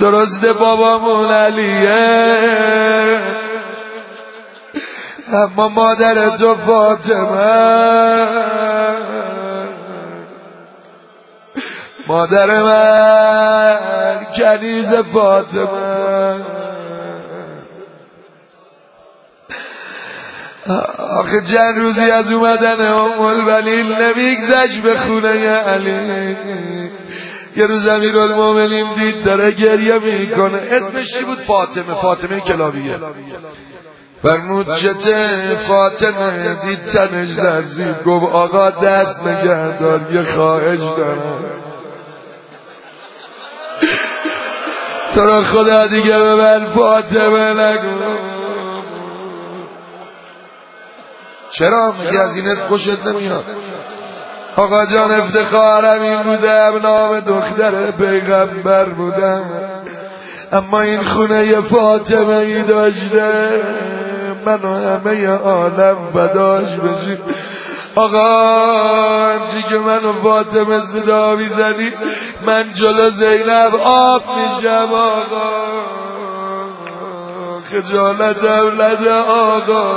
درسته بابامون علیه، اما مادر تو فاطمه، مادر من کنیز فاطمه. آخه چند روزی از اومدن ام البنین نمیگذشت به خونه علی. یه روز امیرالمومنین دید داره گریه میکنه. اسمش چی بود؟ فاطمه کلابیه. فرمود چته فاطمه؟ دید تنش لرزید، گفت آقا دست نگه دار، یه خواهش دارم، تو رو خدا دیگه به من فاطمه نگو. چرا؟ میگه از این اسم خوشت نمیاد؟ آقا جان افتخارم این بودم نام دختر پیغمبر بودم، اما این خونه یه فاطمه ای داشته من و همه عالم فداش بشیم. آقا همچی که من و فاطمه صدا میزنی من جلو زینب آب میشم. آقا خجالتم نده آقا.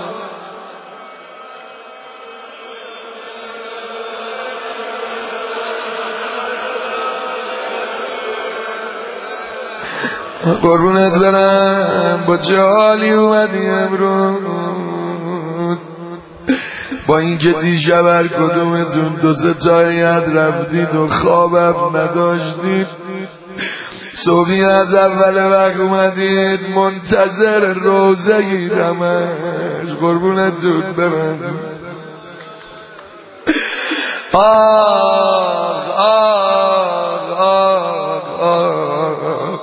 قربونت برم، با چه حالی اومدی امروز؟ با اینکه دیشب هر کدومتون 2-3 تایت رفتید و خوابم نداشتید، صبحی از اول وقت اومدید منتظر روزه دمشق. قربونتون برم. آه آه آه آه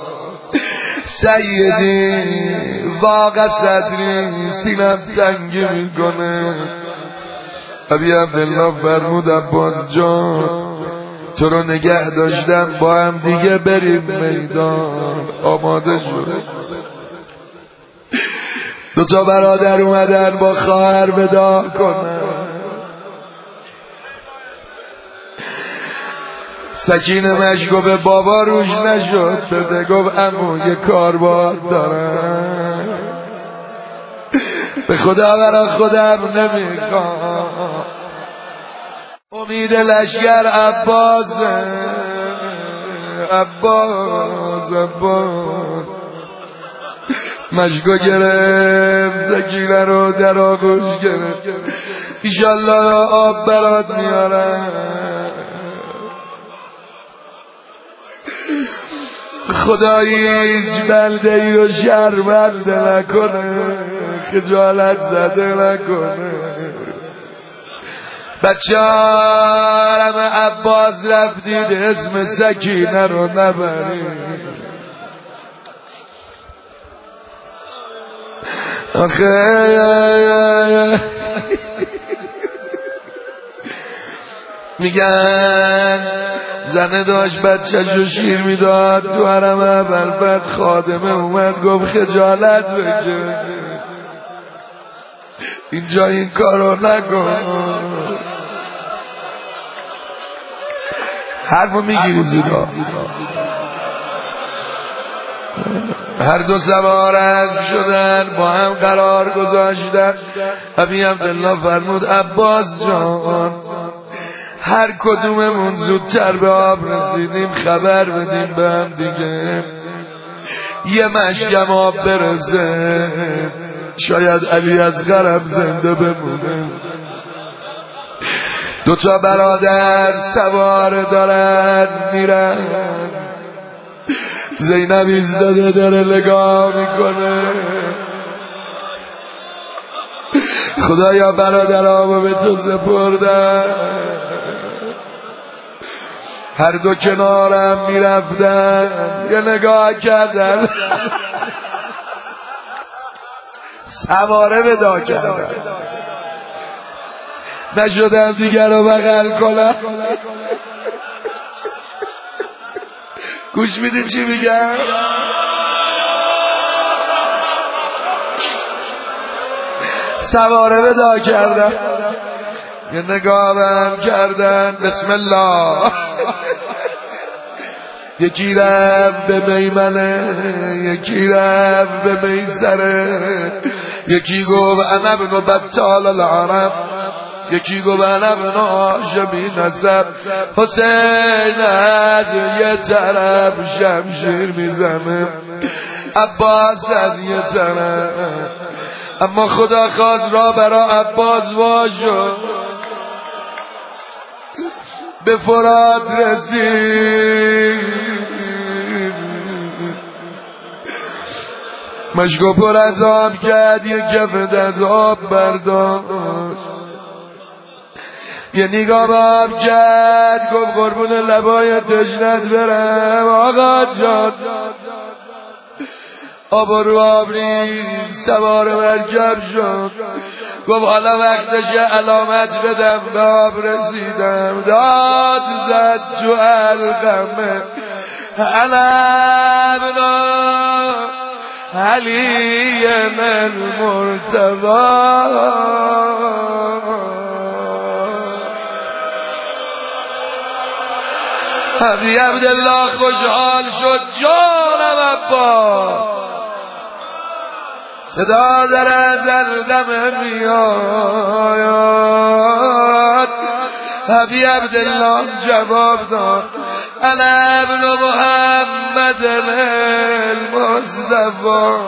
سیدی واقع صدری سینم تنگی میکنه. ابی عبدالله فرمود عباس جان تو رو نگه داشتم با هم دیگه بریم میدان. آماده شد. 2 برادر اومدن با خواهر وداع کنن. سکینه مشکو به بابا روش نشد بده، گفت عمو یه کار باید دارم، به خدا برا خودم نمیخوام. امید لشگر عباس مشکو گرفت، سکینه رو در آغوش گرفت. ایشالله آب برات میارم. خدایی هیچ بنده ای رو شرمنده نکنه، خجالت زده نکنه. بچه‌هارم عباس رفتید اسم سکینه رو نبرید. آخه میگن زنه داشت بچه‌شو شیر میداد تو حرم اول، بعد خادمه اومد گفت خجالت بکش اینجا این کارو نکن. حرفو میگیری زیرا. هر 2 سوار اسب شدن، با هم قرار گذاشتن. ابی عبدالله فرمود عباس جان هر کدوممون زودتر به آب رسیدیم خبر بدیم به هم دیگه، یه مشکم آب برسه شاید علی اصغرم زنده بمونه. 2 برادر سوار دارن میرن. زینب ایستاده داره نگاه میکنه. خدایا برادرامو به تو سپردن. هر 2 کنارم میرفتن، یه نگاه کردن سواره ودا کردن، نشدم دیگر رو بغل کنم. گوش میدین چی میگم؟ سواره ودا کردن، یه نگاه هم کردن. بسم الله یکی رفت به میمنه، یکی رفت به میسره، یکی گفت انا ابن بطال العرب، یکی گفت انا ابن هاشمی نسب. حسین از یه طرف شمشیر میزنه، عباس از یه طرف، اما خدا خواست را برا عباس وا شد. به فرات رسید، مشکو پر از آب کرد، یک کفت از آب برداشت، یه نگاه به آب کرد، گفت قربون لبای تشنت برم آقا جان. آب رو آب ریخت، سوار مرکب شد، گفت حالا وقتشه علامت بدم، به آب رسیدم. داد زد تو القمه، انا ابن علی المرتضی. ابی عبدالله خوشحال شد، جانم عباس. صدا در از القمه میآید، ابی عبدالله جواب داد انا ابن محمد المصطفى.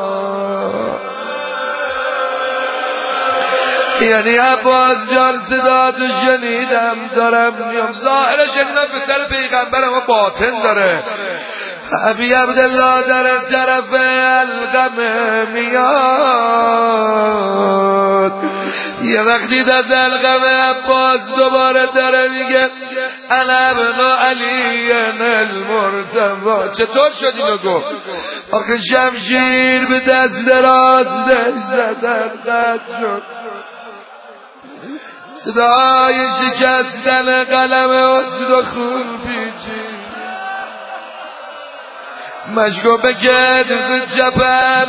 یعنی عباس جان صدا تو شنیدم، دارم میام. ظاهرش شنیدم پسر پیغمبر، اما باطن داره. ابی عبدالله در طرف القمه میاد، یه وقتی از القمه عباس دوباره داره میگه انا ابن علی المرتضی. چطور شد اینو گفت؟ آخه شمشیر به دست راسته زدن قد شد، صدای شکستن قلم اسد و خون پیچید، مشکو به کتف چپل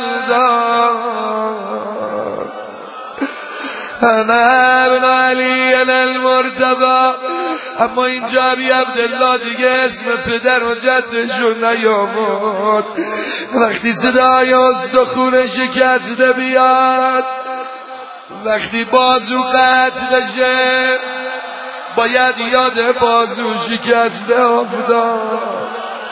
داد. انا ابن علی المرتضی. اما اینجا ابی عبدالله دیگه اسم پدر و جدشو نیامد. وقتی صدای اسد و خون شکسته بیاد، وقتی بازو قطع بشه، باید یاد بازو شکسته افتاد،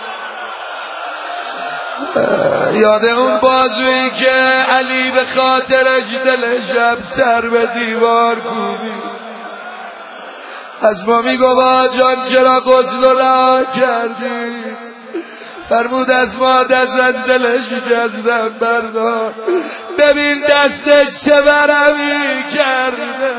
یاد اون بازویی که علی به خاطرش دل شب سر به دیوار کوبید. از ما میگو با جان چرا غسل رها کردی؟ فرمود از ما دست از دلش شکستن بردار، ببین دستش چه ورمی کرده.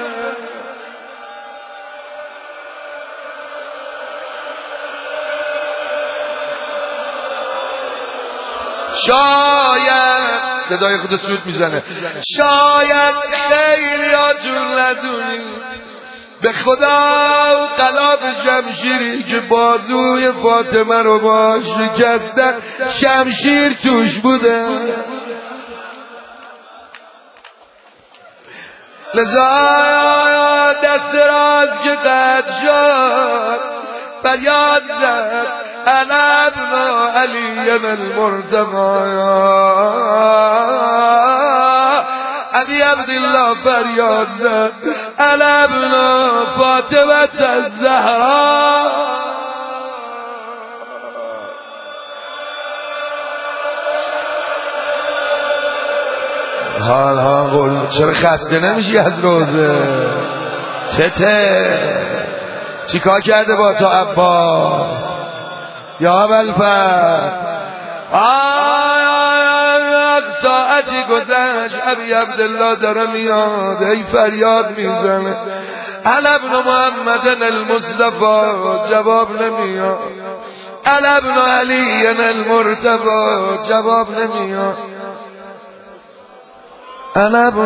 شاید صدای خود سود میزنه، شاید خیلی آجون ندونی، به خدا غلاف شمشیری که بازوی فاطمه رو باش شکستن شمشیر توش بوده. لذا دست راست که قطع شد، فریاد زد انا ابن علی المرتضی. ابی عبدالله فریاد زد انا ابن فاطمه الزهرا. حال قول چرا خسته نمیشی از روزه؟ چته؟ چیکار کرده با تو عباس؟ یا ابوالفضل ساعتی گذشت، ابی عبدالله داره میاد، ای فریاد میزنه انا ابن محمد المصطفى، جواب نمیاد. انا ابن علی المرتضی، جواب نمیاد. انا ابن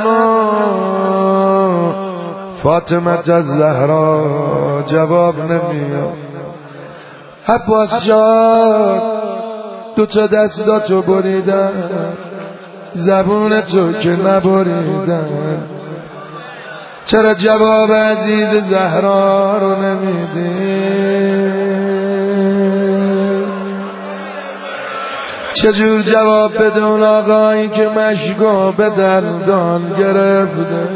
فاطمه الزهرا، جواب نمیاد. عباس جان دوتا دستاتو بریدن، زبون تو که نبریدن، چرا جواب عزیز زهرا رو نمیدی؟ چجور جواب بده اون آقایی که مشکو به دندان گرفته؟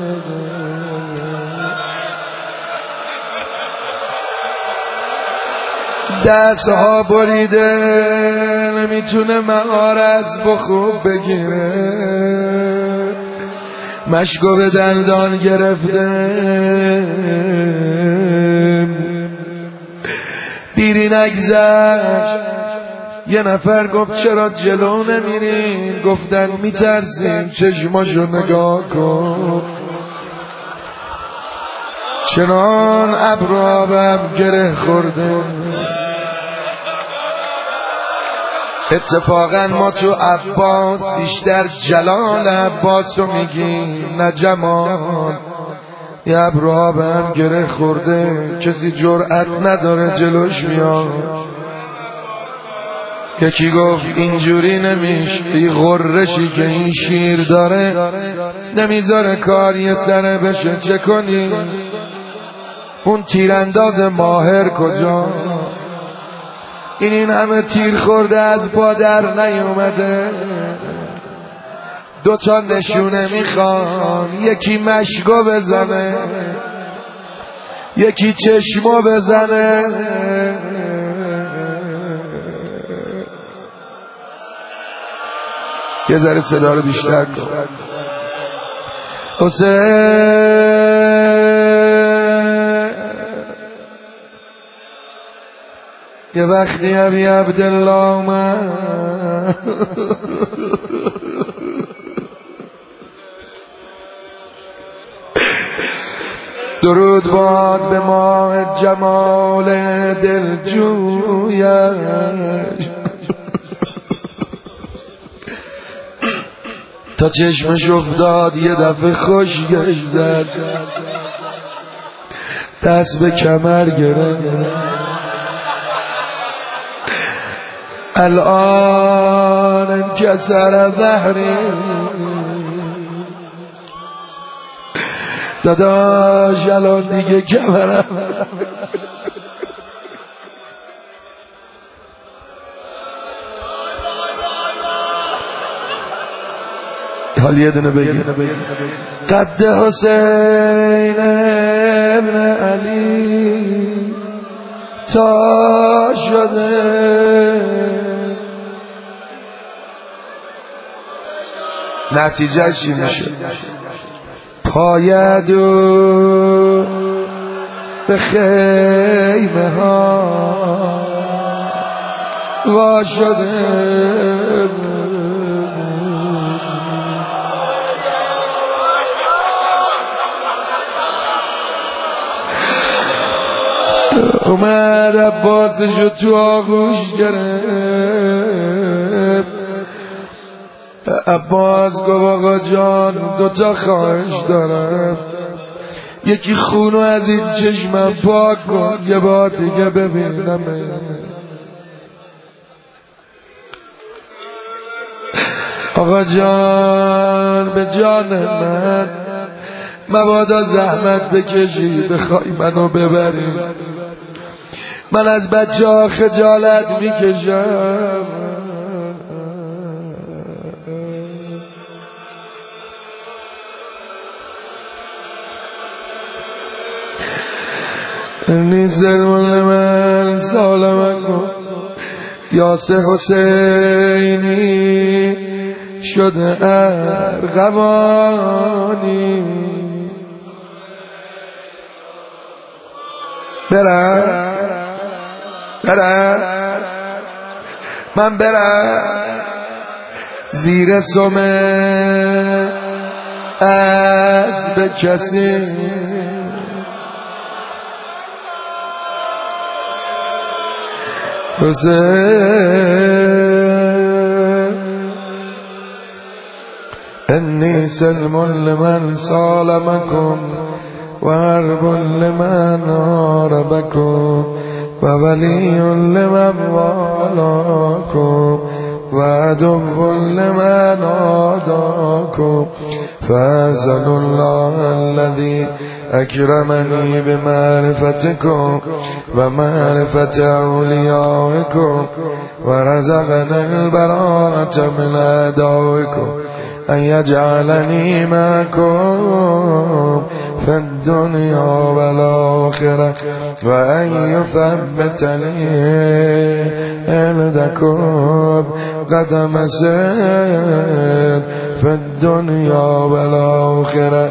دستها بریده نمیتونه مهار اسب خوب بگیره، مشکو به دندان گرفته. دیری نگذشت یه نفر گفت چرا جلو نمیرین؟ گفتن میترسیم، چشماشو نگاه کن، چنان ابروابم گره خورده. اتفاقا ما تو عباس بیشتر جلال عباس رو میگیم نه جمال. یه ابروابم گره خورده، کسی جرأت نداره جلوش میاد. یکی گفت اینجوری نمیشه، غرشی که این شیر داره نمیذاره کار یه سره بشه، چه کنی؟ اون تیرانداز ماهر کجا؟ این همه تیر خورده از پا در نیومده. دوتا نشونه میخوان، یکی مشکو بزنه یکی چشمو بزنه. یه ذره صدا رو بیشتر کن. حسین یه وقتی ابی عبدالله اومد درود باد به ماه جمال دلجویش، تا چشمش افتاد یه دفعه خوشگش زد، دست به کمر گرفت. الان انکسر ظهری، داداش الان دیگه کمرم. حال یه دونه بگی قد حسین ابن علی تا شده، نتیجه چی میشه؟ پایدو به خیمه ها وا شده. اومد عباسشو تو آغوش گرفت. عباس گفت آقا جان دوتا خواهش دارم، یکی خونو از این چشمم پاک کن، یه بار دیگه ببینم. آقا جان به جان من مبادا زحمت بکشی بخوای منو ببری، من از بچه ها خجالت میکشم. نیزر مال من سالم کن، یاسر حسینی شده ارغوانی. برم من برم زیر سمه اسب کسی، انی سلم لمن سالمکم و حرب لمن حاربکم و ولی لمن والاکم وعدو لمن عاداكم فأسأل الله الذي أكرمني بمعرفتكم ومعرفة أوليائكم ورزقني البراءة من أعدائكم أن يجعلني معكم في الدنيا والآخرة وأن يثبتني عندكم قدم صدق في الدنيا والآخرة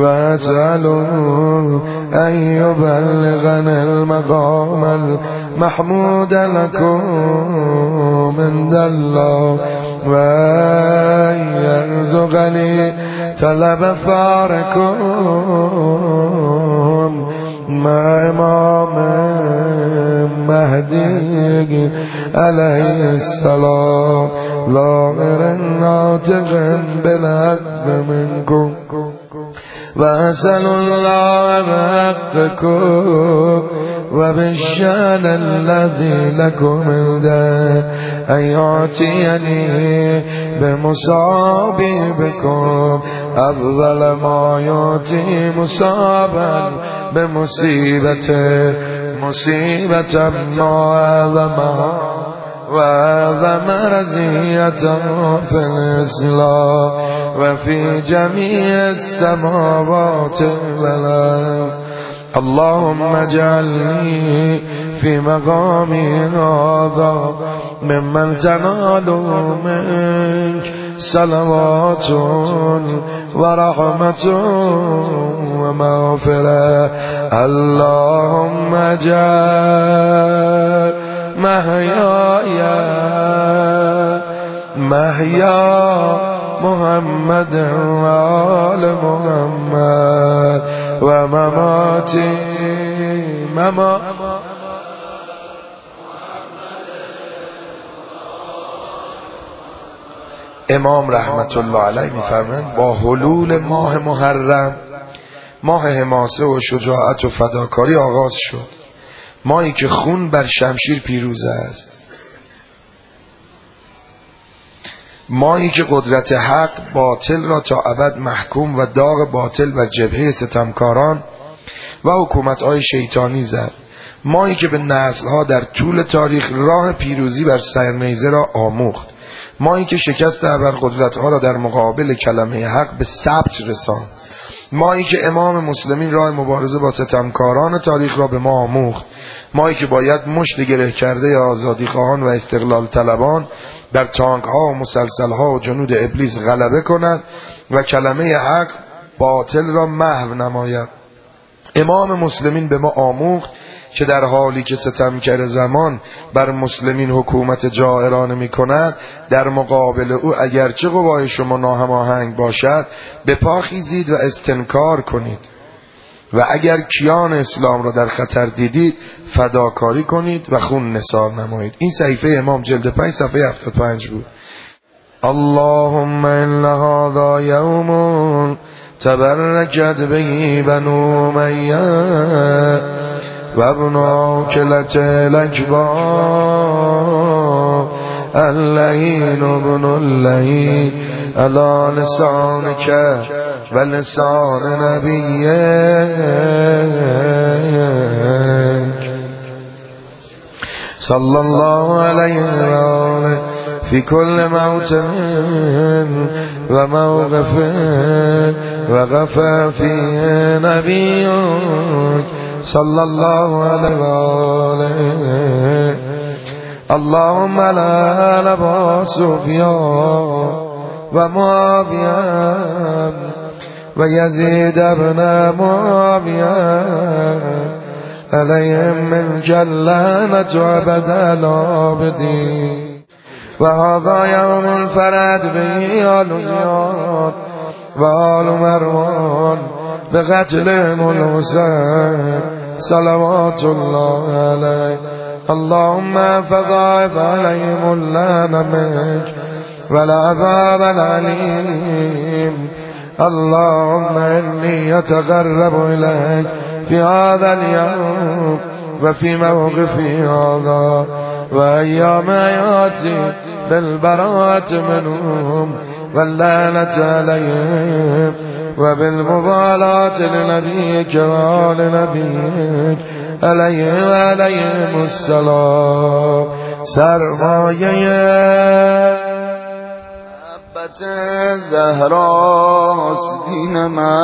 وأسأله أن يبلغني المقام المحمود لكم عند الله وأن يرزقني طلب ثاركم مع إمام مهدي عليه السلام لا غير ناطق بالحق منكم وأسأل الله بحقكم وبالشأن الذي لكم عنده أن يعطيني بمصابكم أفضل ما يعطي مصابا بمصيبته مصيبة معظمها وأعظم رزية في الإسلام وفي جميع السماوات والأرض. اللهم اجعلني في مقامي هذا ممن تنال منك صلوات ورحمة ومغفرة. اللهم اجعل محيا محمد وآل محمد ومماتي امام رحمت الله علیه میفرمایند با حلول ماه محرم ماه حماسه و شجاعت و فداکاری آغاز شد، ماهی که خون بر شمشیر پیروزه است، ماهی که قدرت حق باطل را تا ابد محکوم و داغ باطل بر جبهه ستمکاران و حکومت‌های شیطانی زد، ماهی که به نسل‌ها در طول تاریخ راه پیروزی بر سرنیزه را آموخت، ماهی که شکست ابرقدرت‌ها را در مقابل کلمه حق به ثبت رساند، ماهی که امام مسلمین راه مبارزه با ستمکاران تاریخ را به ما آموخت، ماهی که باید مشت گره کرده آزادی خواهان و استقلال طلبان در تانک ها و مسلسل ها و جنود ابلیس غلبه کند و کلمه حق باطل را محو نماید. امام مسلمین به ما آموخت که در حالی که ستمگر زمان بر مسلمین حکومت جائرانه می کند، در مقابل او اگرچه قوای شما ناهماهنگ باشد به پا خیزید و استنکار کنید و اگر کیان اسلام را در خطر دیدید فداکاری کنید و خون نثار نمایید. این صحیفه امام جلد 5 صفحه 75 بود. اللهم ان هذا یوم تبرجت به بنو امیه و ابن عاکلة الاکبار اللعین ابن اللعین علی لسانک و لسان نبیک صلی الله علیه و آله فی کل موطن و موقف وقف فیه نبیک صلی الله علیه و آله. اللهم لا لبا سفیان و معاویه و یزید ابن معاویه علیهم من جلنت و عبد العابدین و هذا یوم الفرد به آل زیاد و آل مروان به قتلهم الحسین صلوات الله علیه. اللهم فضاعف عليهم اللعن منك والعذاب العليم. اللهم إني أتقرب إليك في هذا اليوم وفي موقفي هذا وأيام حياتي بالبراءة منهم واللعنة عليهم وبالمبالاة لنبيك وآل نبيك عليه وعليهم السلام. سرمایه محبت زهراست دین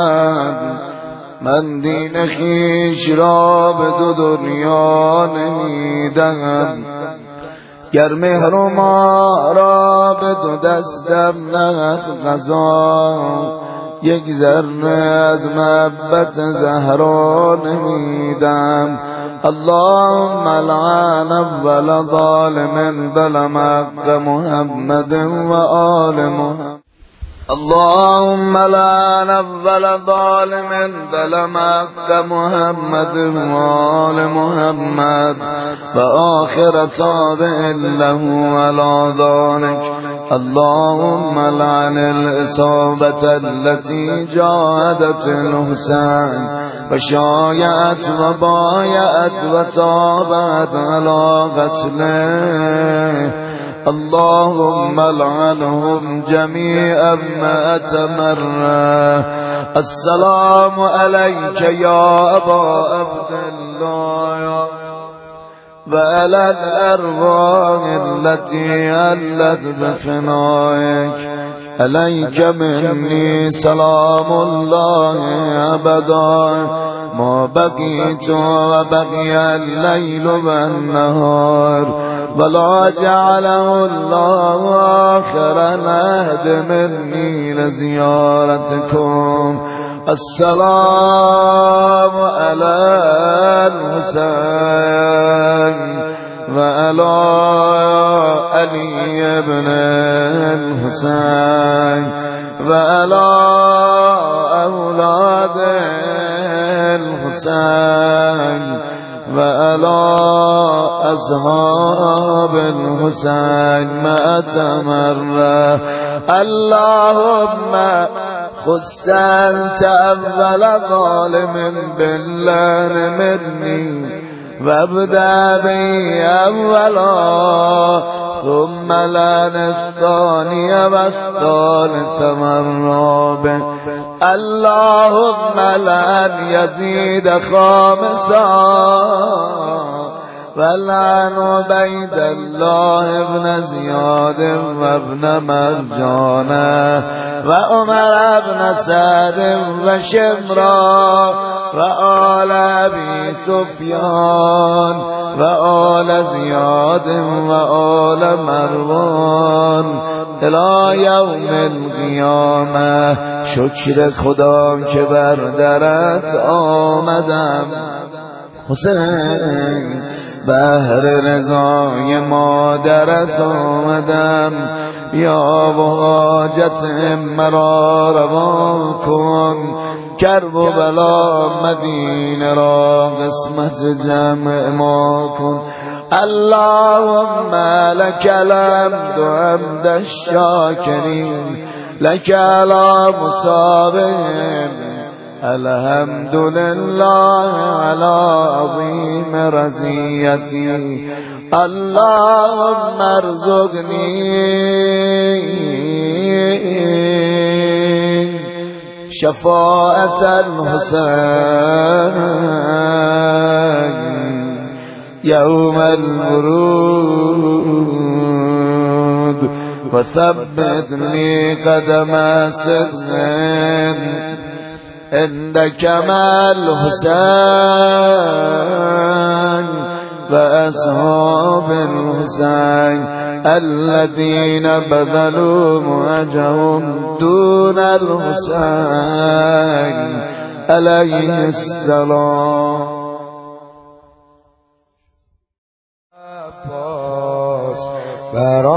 من دین خویش را به دو دنیا نمیدهم. گر مهر و ما را به دو دستم نهد قضا، یک ذره از محبت زهرا نمیدم. اللهم لعن اول ظالم ظلم حق محمد و آل محمد. اللهم لعن اول ظالم ظلم حق محمد و آل محمد و آخر تابع له على ذلك. اللهم لعن الإصابة التي جاهدت الحسين وشايعت وبايعت وتابعت على قتله. اللهم لعنهم جميعا مئة مرة. السلام عليك يا أبا عبد الله وعلى الأرواح التي هلت بفنائك. عليك مني سلام الله أبدا ما بقيت وبقي الليل والنهار، ولا جعله الله آخر العهد مني لزيارتكم. السلام على الحسين وعلى علي بن الحسين وعلى أولاد الحسين وعلى أصحاب الحسين مئة مرة. اللهم خص أنت أول ظالم بالله مني وابدأ بي أولا ثم لعن الثاني والثالث والرابع. اللهم لعن يزيد خامسا ولعن عبيد الله بن زياد وابن مرجانة وعمر بن سعد وشمرا وآل أبي سفيان وآل زياد وآل مروان إلى يوم القيامة. شکر خدا که بر درت آمدم حسین، بهر رضای مادرت آمدم. یا و حاجت مرا روا کن، کرب و بلا مدینه را قسمت جمع ما کن. اللهم لك الحمد حمد الشاکرین، لك على مصابهم. الحمد لله على عظيم رزيتي. اللهم ارزقني شفاعة الحسين يوم الورود، وثبت لي قدم صدق عندك مع الحسين وأصحاب الحسين الذين بذلوا مهجهم دون الحسين عليه السلام.